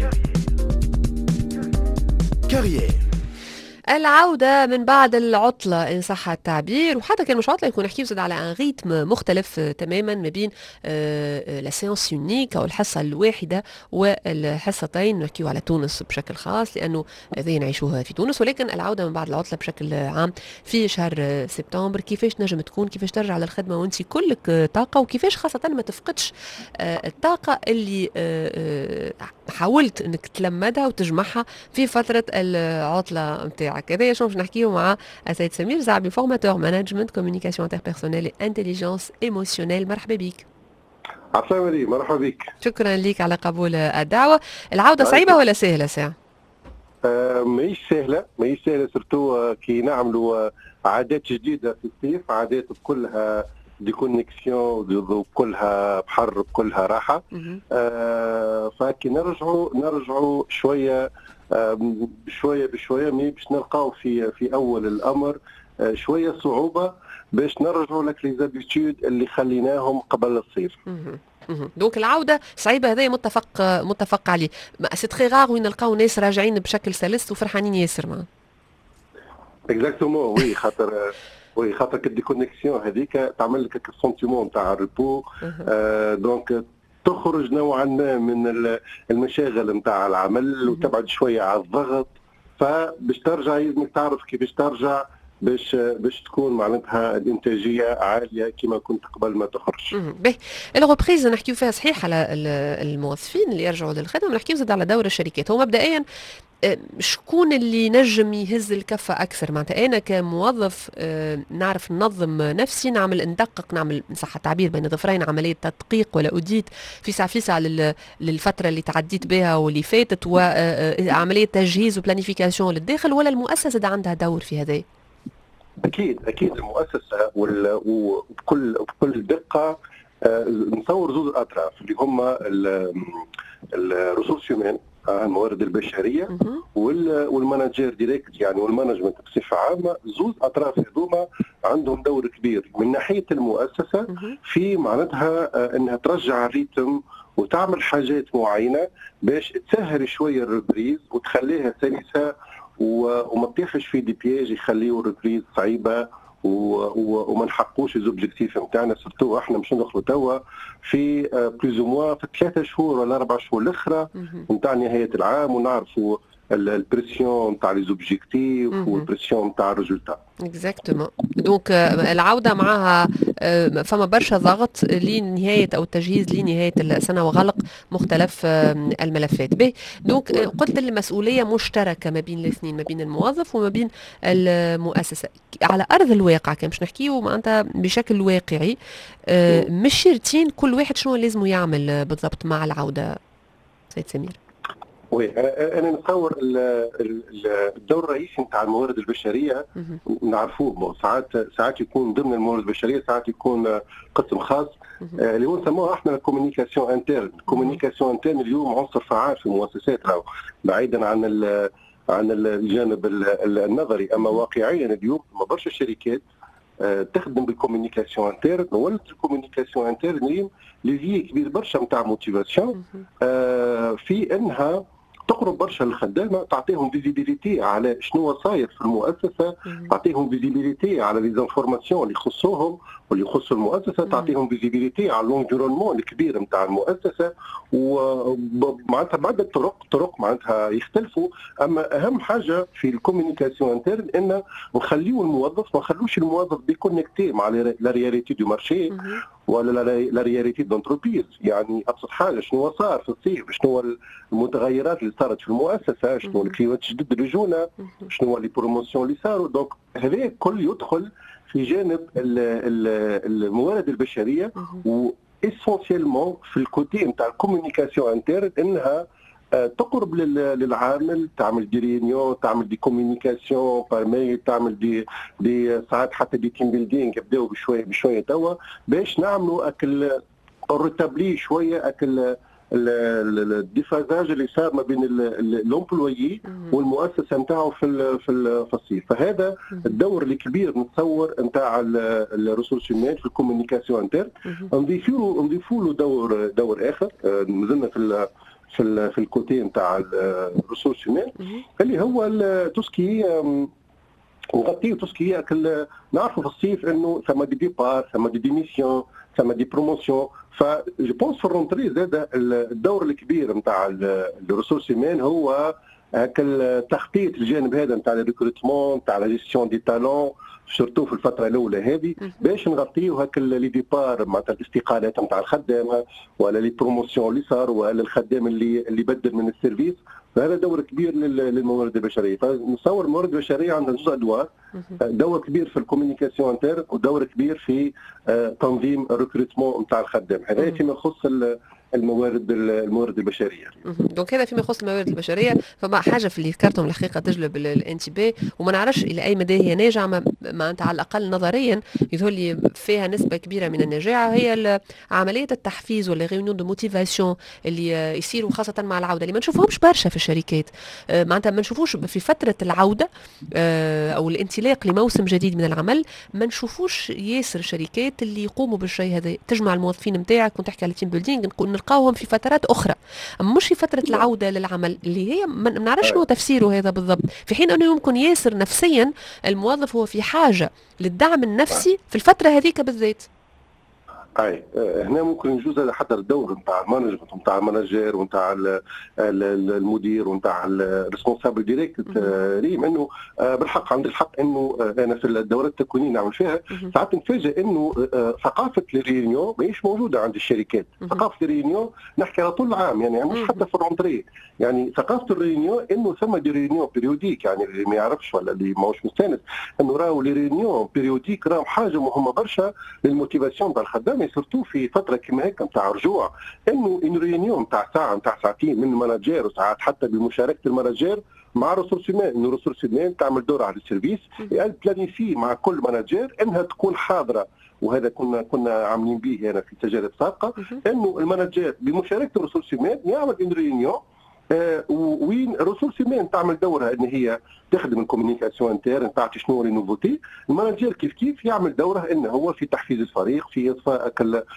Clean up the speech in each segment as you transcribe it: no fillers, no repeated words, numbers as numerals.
كارير. العودة من بعد العطلة إن صح التعبير، وحتى كان مش عطلة يكون نحكيو زاد على ان ريتم مختلف تماما ما بين لا سيونس يونيك أو الحصة الواحدة والحصتين. نحكيو على تونس بشكل خاص لأنه هذا نعيشوها في تونس، ولكن العودة من بعد العطلة بشكل عام في شهر سبتمبر كيفاش نجم تكون، كيفاش ترجع للخدمة وانت كلك طاقة، وكيفاش خاصة ما تفقدش الطاقة اللي حاولت انك تلمدها وتجمعها في فترة العطلة متاعك. هذا شنو باش نحكيه مع السيد سمير زعبي، فورماتور مانجمنت كوميونيكاسيون انتربيرسونيل انتليجنس ايموسيونيل. مرحبا بك. عفوا مريم، مرحبا بك. شكرا لك على قبول الدعوة. العودة صعيبة ولا سهلة ساعة؟ ماهيش سهلة، ماهيش سهلة، سورتو كي نعملوا عادات جديدة في الصيف، عادات كلها ديكونيكسيون وكلها بحر وكلها راحة. فكي نرجعوا شوية بشوية باش نلقاو في أول الأمر شوية صعوبة باش نرجعوا لك لي زابيتود اللي خليناهم قبل الصيف. دونك العوده صعيبه، هذا متفق عليه. سي تري غار وين نلقاو ناس راجعين بشكل سلس وفرحانين ياسر معاه. اكزاكتومون وي، خاطر الديكونيكسيون هذيك تعمل لك السونتيمون نتاع الريبو. دونك تخرج نوعا ما من المشاغل نتاع العمل وتبعد شويه على الضغط، فباش ترجع لازمك تعرف كيفاش ترجع باش تكون معناتها الانتاجيه عاليه كما كنت قبل ما تخرج. باهي، الغوبريز نحكيو فيها صحيح على الموظفين اللي يرجعوا للخدمه، نحكيو زاد على دور الشركات. هو مبدئيا شكون اللي نجم يهز الكفة أكثر؟ معناتها أنا كموظف نعرف ننظم نفسي، ندقق، نعمل صح التعبير بين ظفرين، عملية تدقيق ولا أديت في ساعة للفترة اللي تعديت بها واللي فاتت، وعملية تجهيز وبلانيفيكاسيون للداخل، ولا المؤسسة ده عندها دور في هذا؟ أكيد المؤسسة وبكل دقة. نصور زوج أطراف اللي هما الريسورس هيومان، الموارد البشريه، والمانجير ديريكت يعني والمانجمنت بصفه عامه. زوج اطراف هذوما عندهم دور كبير من ناحيه المؤسسه في معناتها انها ترجع الريتم وتعمل حاجات معينه باش تسهل شويه الريبريز وتخليها سلسه وما تطيحش في دي بياج يخليوا الريبريز صعيبه وما نحققوش الزوبجيكتيف نتاعنا. سورتو احنا مش ندخلوا توا في بلوز او موا في 3 شهور ولا 4 شهور الاخرى نتاع نهايه العام، ونعرفوا البريسيون نتاع لي زوبجيكتيف والبريسيون نتاع الريزولتا. اكزاكتومون. دونك العوده معها فما برشا ضغط لنهايه او التجهيز لنهايه السنه وغلق مختلف الملفات. به دونك قلت المسؤوليه مشتركه ما بين الاثنين، ما بين الموظف وما بين المؤسسه. على ارض الواقع كان باش نحكيو معناتها بشكل واقعي، مش شرطين كل واحد شنو لازم يعمل بالضبط مع العوده سيد سمير؟ وي، انا نتصور الدور الرئيسي نتاع الموارد البشريه نعرفوه. ساعات يكون ضمن الموارد البشريه، ساعات يكون قسم خاص اللي هو نسموه احنا الكوميونيكاسيون انترن. الكوميونيكاسيون انترن اليوم عنصر فعال في المؤسسات، راهو بعيدا عن الجانب النظري. اما واقعيا اليوم ما برشا شركات تخدم بالكوميونيكاسيون انترن، ولات الكوميونيكاسيون انترن ليفي كبير برشا نتاع موتيفاسيون في انها تقرب برشا للخدامه، تعطيهم فيزيبيليتي على شنو صاير في المؤسسه، تعطيهم فيزيبيليتي على لي زانفورماسيون اللي يخصوهم واللي يخصوا المؤسسه، تعطيهم فيزيبيليتي على لونفيرونمون الكبير نتاع المؤسسه. ومعناتها بعد الطرق معناتها يختلفوا. اما اهم حاجه في الكوميونيكاسيون انترن ان نخليو الموظف، ما نخلوش الموظف بيكونكتي مع لا رياليتي دو مارشي ولا لا رياليتي دونتربريز. يعني ابسط حاجه شنو صار في الصيف، شنو المتغيرات اللي صارت في المؤسسه، شنو الكليوات جدد اللي جونا، شنو لي بروموسيون اللي صاروا. دونك هذا كل يدخل في جانب الموارد البشريه، واسونسيالمون في الكوتي نتاع الكوميونيكاسيون انترن انها تقرب للعامل، تعمل دي ريونيون، تعمل دي كوميونيكاسيون بار ميل، تعمل دي ساعات حتى دي تيم بيلدينغ. يبداو بشويه توا باش نعملوا اكل الريتابلي شويه اكل الديفازاج اللي صار ما بين لومبلويي والمؤسسه نتاعو في الصيف. فهذا الدور الكبير نتصور نتاع الريسورس هيومان في الكوميونيكاسيون انترن. نضيفوا له دور اخر، مازلنا في الكوتي نتاع الريسورس هيومان اللي هو توسكي نغطيه توسكي. نعرفوا في الصيف انه ثم دي ديبار، ثم دي ديميسيون، ثم دي بروموسيون. فجو بونس في الرونتري زاد الدور الكبير نتاع الريسورس هيومان هو التخطيط الجانب هذا نتاع الريكروتمون، نتاع لا جيستيون دي تالون، سورتو في الفتره الاولى هذه باش نغطيو هاك لي ديبار معناتها الاستقالات نتاع الخدامه ولا لي بروموسيون اللي صار ولا الخدام اللي بدل من السيرفيس. فهذا دور كبير للموارد البشريه. فنصور الموارد البشريه عندها زوج ادوار، دور كبير في الكوميونيكاسيون انتر ودور كبير في تنظيم الريكروتمون نتاع الخدام. هذا فيما يخص الموارد البشريه. دونك هذا فيما يخص الموارد البشريه. فما حاجه في اللي ذكرتهم الحقيقه تجلب الانتباه، وما نعرفش الى اي مدى هي ناجعه، معناتها على الاقل نظريا يظهر لي فيها نسبه كبيره من النجاعه، هي عمليه التحفيز ولا ريونيون دو موتيفاسيون اللي يصيروا خاصه مع العوده، اللي ما نشوفهمش برشا في الشركات. معناتها ما نشوفوش في فتره العوده او الانطلاق لموسم جديد من العمل، ما نشوفوش ياسر شركات اللي يقوموا بالشيء هذا، تجمع الموظفين نتاعك ونتحكي على تيم بيلدينغ نلقاوهم في فترات اخرى، مش في فتره العوده للعمل اللي هي ما نعرفش شنو تفسيره هذا بالضبط، في حين انه يمكن ياسر نفسيا الموظف هو في حاجه للدعم النفسي في الفتره هذيك بالذات. اي هنا ممكن يجوز هذا حتى الدور نتاع المانجمنت نتاع المانجير ونتاع المدير ونتاع الريسبونسابل ديريكت ريم، انه بالحق عندي الحق انه انا في الدورات التكوينيه نعمل فيها ساعات نتفاجئ انه ثقافه الريونيون ماهيش موجوده عند الشركات. ثقافه الريونيون نحكي على طول العام، يعني مش حتى في الرونتري، يعني ثقافه الريونيون انه ثم دي ريونيون بيريوديك، يعني اللي ما يعرفش ولا اللي ماهوش مستانس انه راهو لي ريونيون بيريوديك راهو حاجه مهمه برشا للموتيفاسيون تاع الخدام، سورتو في فتره كما هيك نتاع رجوع، انه ان ريونيون نتاع ساعه نتاع ساعتين من المانجير وساعات حتى بمشاركه المانجير مع ريسورس هيومان، انه ريسورس هيومان تعمل دور على السيرفيس بلانيفي مع كل مانجير انها تكون حاضره. وهذا كنا عاملين به هنا في تجارب سابقه، انه المانجير بمشاركه الريسورس هيومان يعمل ان ريونيون وين ريسورس هيومان تعمل دورها ان هي تخدم الكوميونيكاسيون انترن، تعطي شنو لي نوفوتي. المانجير كيف يعمل دوره انه هو في تحفيز الفريق، في اضفاء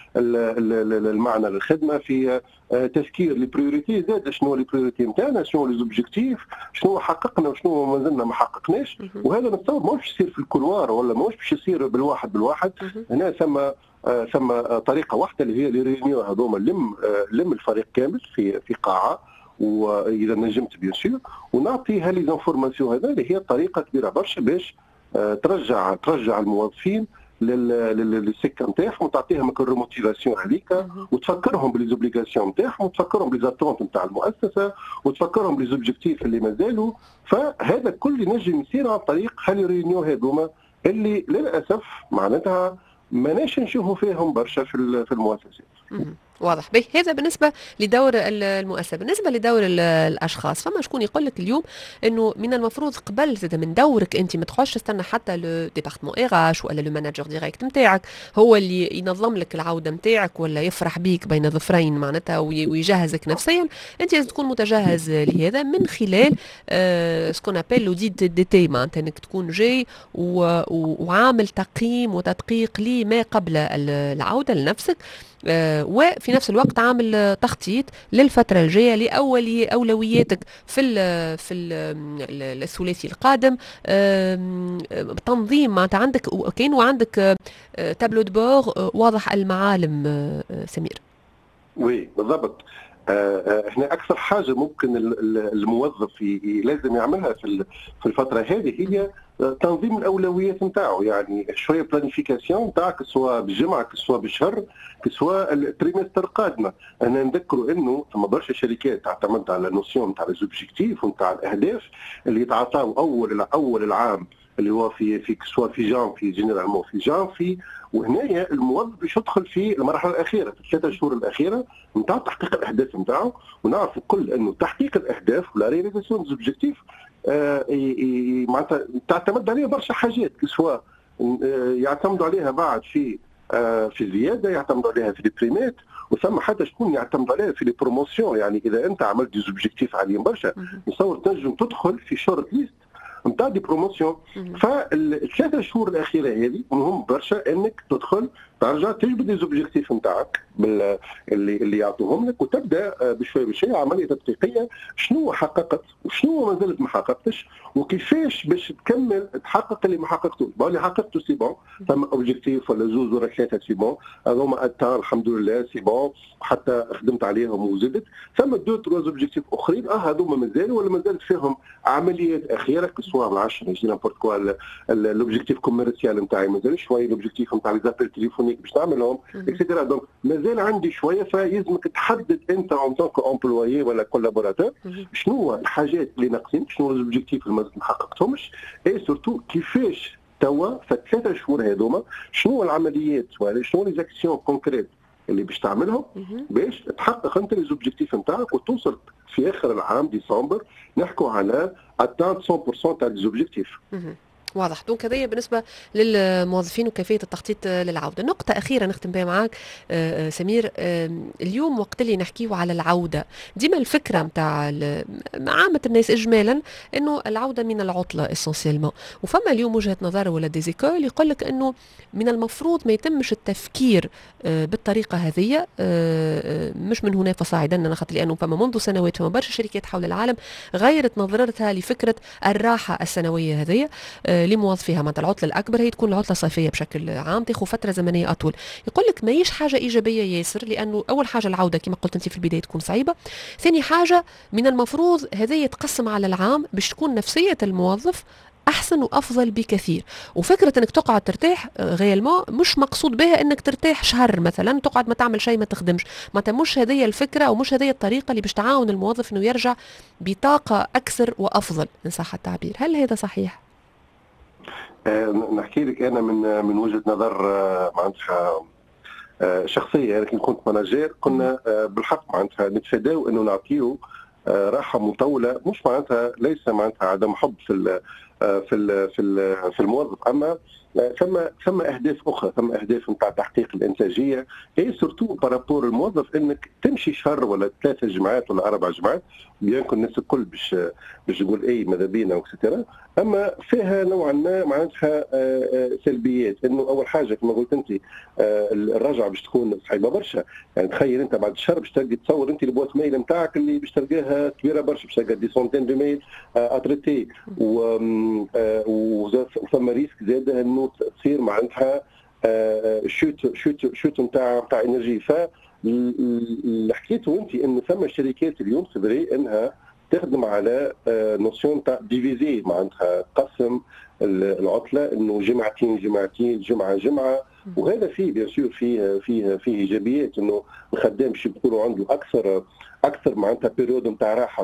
المعنى للخدمه، في تفكير لي بريوريتي، زاد شنو لي بريوريتي نتاعنا، شنو لي زوبجيكتيف، شنو حققنا وشنو مازلنا ما حققناش. وهذا نتصور ماهوش يصير في الكولوار ولا ماهوش باش يصير بالواحد. هنا ثم طريقه واحده اللي هي لي ريونيون هذوما لم الفريق كامل في قاعه، واذا نجمت بيان سور ونعطي هذه الانفورماسيون هذا اللي هي طريقه كبيره برشا باش ترجع الموظفين للسكه نتاعهم وتعطيهم الريموتيفاسيون هذيك وتفكرهم بالزوبليغاسيون نتاعهم وتفكرهم بالزاتونت نتاع المؤسسه وتفكرهم بالزوبجيكتيف اللي مازالوا. فهذا كل نجم يصير عن طريق هذه الريونيون هذوما اللي للاسف معناتها ماناش نشوفوا فيهم برشا في المؤسسات. واضح به. هذا بالنسبة لدور المؤسسة. بالنسبة لدور الأشخاص، فما شكون يقول لك اليوم أنه من المفروض قبل زاد من دورك أنت ما تخش تستنى حتى لو ديبارتمون إيغاش ولا لو مانجر ديريكت نتاعك هو اللي ينظم لك العودة نتاعك ولا يفرح بيك بين ظفرين معناتها ويجهزك نفسيا. أنت لازم تكون متجهز لهذا من خلال سكون أبل لوديت دي تي، معناتها أنك تكون جاي وعامل تقييم وتدقيق لما قبل العودة لنفسك، وفي نفس الوقت عامل تخطيط للفترة الجاية لأولوياتك في الثلاثي القادم. تنظيم معناتها عندك كاين وعندك تابلو دبور واضح المعالم. سمير. وي بالضبط. احنا اكثر حاجه ممكن الموظف لازم يعملها في الفتره هذه هي تنظيم الاولويات نتاعو، يعني شويه بلانيفيكاسيون نتاعك سواء بالجمعه سواء بالشهر سواء التريمستر القادمه. انا نذكروا انه ثم برشا شركات تعتمد على نوسيون نتاع ليزوبجيكتيف ونتاع الاهداف اللي يتعطاو اول العام اللي هو في سواء في جانفي جينيرالمون في جانفي، وهنايا الموظف باش يدخل في المرحله الاخيره في الثلاثه شهور الاخيره نتاع تحقيق الاهداف نتاعو. ونعرفوا الكل انه تحقيق الاهداف ولا رياليزاسيون زوبجيكتيف معناتها تعتمد عليها برشا حاجات، سواء يعتمدوا عليها بعد في الزياده، يعتمدوا عليها في البريمات، وثم حتى شكون يعتمد عليها في البروموسيون. يعني اذا انت عملت زوبجيكتيف عاليين برشا نصور تنجم تدخل في شورت ليست نتاع دي بروموسيون. فالثلاثه شهور الاخيره هذه مهم برشا انك تدخل ترجع تجبد لي زوبجيكتيف نتاعك اللي يعطوهم لك، وتبدا بشوي بشوي عمليه تدقيقيه شنو حققت وشنو ما زالت ما حققتش، وكيفاش باش تكمل تحقق اللي ما حققتوش. اللي حققته سي بون، ثم اوبجيكتيف ولا زوز ولا ثلاثه سي بون، هذوما اتان الحمد لله سي بون، حتى خدمت عليهم وزدت. ثم دو تروا اوبجيكتيف اخرين هذوما مازالوا ولا مازالت فيهم عمليات اخيره كسوا من 10 يجي نابورت كوا. الاوبجيكتيف كوميرسيال نتاعي مازال شويه، الاوبجيكتيف نتاع لي زابيل تليفونيك باش نعملهم اكسيتيرا. دونك مازال عندي شويه، فيلزمك تحدد انت اون طونك امبلويي ولا كولابوراتور شنو هو الحاجات اللي ناقصين، شنو الاوبجيكتيف اللي ما حققتهمش، اي سورتو كيفاش توا في الثلاثه شهور هذوما شنو العمليات ولا شنو لي زاكسيون كونكريت اللي باش تعملهم باش تحقق انت لي زوبجيكتيف نتاعك وتوصل في اخر العام ديسمبر نحكوا على اتان 100% تاع لي زوبجيكتيف. واضح. دونك هذايا بالنسبه للموظفين وكيفيه التخطيط للعوده. نقطه اخيره نختم بها معك سمير، اليوم وقت اللي نحكيو على العوده ديما الفكره نتاع عامه الناس اجمالا انه العوده من العطله اسونسيلمون، وفما اليوم وجهه نظر ولا ديزيكول يقول لك انه من المفروض ما يتمش التفكير بالطريقه هذه، مش من هنا فصاعدا، انا خاطر لانه فما منذ سنوات فما برشا شركات حول العالم غيرت نظرتها لفكره الراحه السنويه هذه لموظفيها. معناتها العطله الاكبر هي تكون العطله الصيفيه بشكل عام، تاخذ فتره زمنيه اطول. يقول لك ماهيش حاجه ايجابيه ياسر، لانه اول حاجه العوده كما قلت انت في البدايه تكون صعيبه، ثاني حاجه من المفروض هذا يتقسم على العام باش تكون نفسيه الموظف احسن وافضل بكثير. وفكره انك تقعد ترتاح غيالمون مش مقصود بها انك ترتاح شهر مثلا تقعد ما تعمل شيء ما تخدمش، معناتها مش هذه الفكره ومش هذه الطريقه اللي باش تعاون الموظف انه يرجع بطاقه اكثر وافضل ان صح التعبير. هل هذا صحيح؟ نحكي لك انا من وجهه نظر معناتها شخصيه. لكن كنت ماناجير كنا بالحق معناتها نتفاداو انه نعطيو راحه مطوله، مش معناتها ليس معناتها عدم حب في الموظف، اما ثم اهداف اخرى، ثم اهداف نتاع تحقيق الانتاجيه، اي سورتو بارابور الموظف انك تمشي شهر ولا 3 جمعات ولا 4 جمعات بيان كل الناس الكل باش تقول اي ماذا بينا وكسترا، اما فيها نوعا ما معناتها سلبيات. انه اول حاجه كما قلت انت الرجعه باش تكون صعيبه برشا. يعني تخيل انت بعد الشهر باش تلقى تصور انت البوات ميل نتاعك اللي باش تلقاها كبيره برشا، باش تلقى دي سونتين دو ميل اتريتي، وثم ريسك زاده انه تصير معناتها شوت نتاع انرجي. اللي حكيته انت انه ثم شركات اليوم سبري انها تخدم على نوسيون تاع ديفيزي، معناتها قسم العطله انه جمعتين جمعه، وهذا فيه بيان سور فيه ايجابيات، انه الخدام باش يكونوا عنده اكثر معناتها بيريود نتاع راحه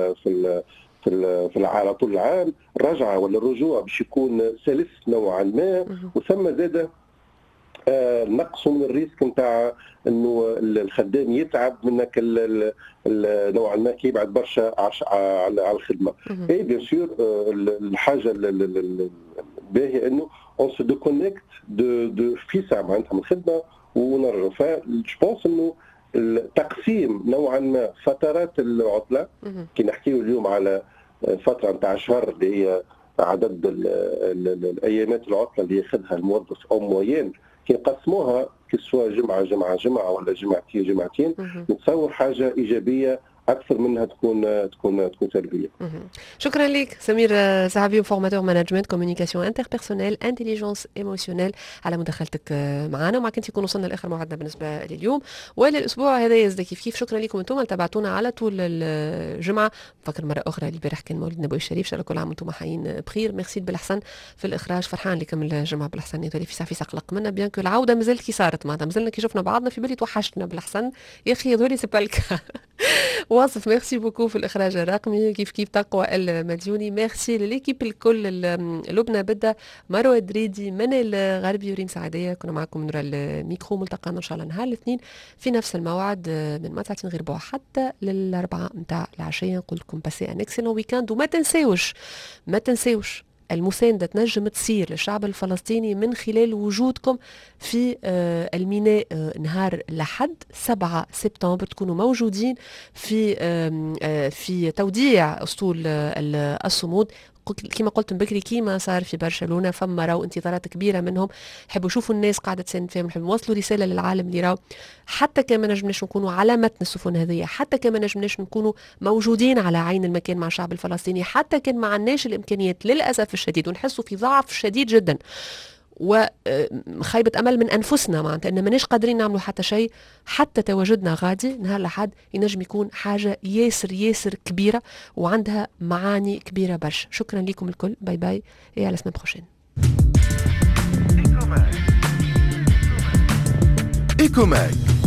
على طول العام. الرجعه ولا الرجوع باش يكون سلس نوعا ما، وثم زاده نقصوا من الريسك نتاع انه الخدام يتعب منك نوعا ما كي يبعد برشا على الخدمه. اي بيان سور الحاجه الباهيه انه اون سو دو كونيكت دو في ساعه معناتها من الخدمه ونرجعوا. فجو بونس انه التقسيم نوعا ما فترات العطله، كي نحكيو اليوم على فتره نتاع شهر اللي هي عدد الايامات العطله اللي ياخذها الموظف او موين، كي نقسموها كسوا جمعه ولا جمعتين نتصور حاجه ايجابيه اكثر منها تكون سلبيه. شكرا لك سمير زعبي، فورماتور مانجمنت كوميونيكاسيون انتربيرسونيل انتيليجنس ايموشنيل، على مداخلتك معنا. ومع كنت يكون وصلنا لاخر موعدنا بالنسبه لليوم وللاسبوع هذا يزداد كيف. شكرا لكم انتم اللي تابعتونا على طول الجمعه. فكر مره اخرى اللي البارح كان مولد النبوي الشريف، شاء الله كل عام وانتم حيين بخير. ميرسي بالحسن في الاخراج، فرحان لكم الجمعه بالحسن يطولي في ساعه قلق منا بيان كو العوده مازالت كي صارت، معناتها مازلنا كي شفنا بعضنا في بالي توحشتنا بالحسن يا اخي، هذولي سي با الكا. واصف ميرسي بوكو في الاخراج الرقمي، كيف تقوى المديوني. ميرسي لليكيب الكل، لبنى بدا، مروه دريدي، منال غربي، وريم سعديه. كنا معكم من الميكرو. ملتقانا ان شاء الله نهار الاثنين في نفس الموعد من ما ساعتين غير بوع حتى للاربعاء نتاع العشيه. نقول لكم باسي ان اكسلون ويكاند، وما تنساوش المساندة تنجم تصير للشعب الفلسطيني من خلال وجودكم في الميناء نهار لحد 7 سبتمبر. تكونوا موجودين في توديع أسطول الصمود. كما قلت من بكري كيما صار في برشلونة، فما راهو انتظارات كبيرة منهم، يحبوا يشوفوا الناس قاعدة تساند فيهم، يحبوا يوصلوا رسالة للعالم اللي راهو حتى كان ما نجمناش نكونوا على متن السفن هذه، حتى كان ما نجمناش نكونوا موجودين على عين المكان مع الشعب الفلسطيني، حتى كان ما عندناش الإمكانيات للأسف الشديد، ونحسوا في ضعف شديد جدا وخيبة أمل من أنفسنا، معناتها إن ماناش قادرين نعملوا حتى شيء، حتى تواجدنا غادي نهار لحد ينجم يكون حاجة ياسر كبيرة وعندها معاني كبيرة برشا. شكرا لكم الكل، باي باي، et à la semaine prochaine. إيكوماك